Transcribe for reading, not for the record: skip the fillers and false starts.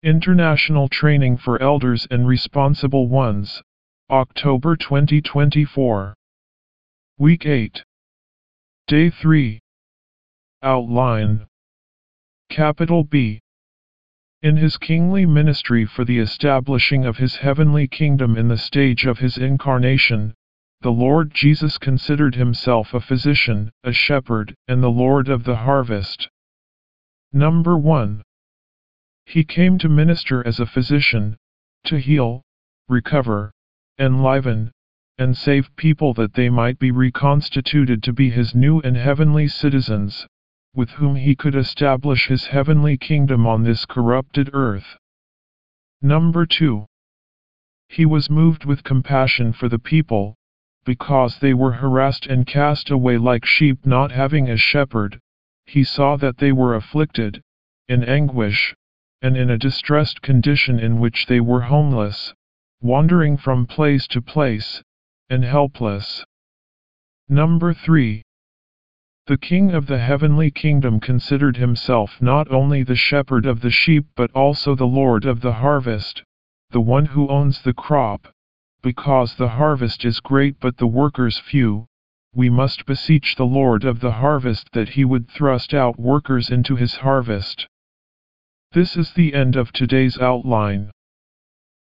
International Training for Elders and Responsible Ones, October 2024. Week 8. Day 3. Outline. Capital B. In his kingly ministry for the establishing of his heavenly kingdom in the stage of his incarnation, the Lord Jesus considered himself a physician, a shepherd, and the Lord of the harvest. Number 1. He came to minister as a physician, to heal, recover, enliven, and save people that they might be reconstituted to be his new and heavenly citizens, with whom he could establish his heavenly kingdom on this corrupted earth. Number 2. He was moved with compassion for the people, because they were harassed and cast away like sheep not having a shepherd. He saw that they were afflicted, in anguish, and in a distressed condition in which they were homeless, wandering from place to place, and helpless. Number 3. The King of the heavenly kingdom considered himself not only the shepherd of the sheep but also the Lord of the harvest, the one who owns the crop. Because the harvest is great but the workers few, we must beseech the Lord of the harvest that he would thrust out workers into his harvest. This is the end of today's outline.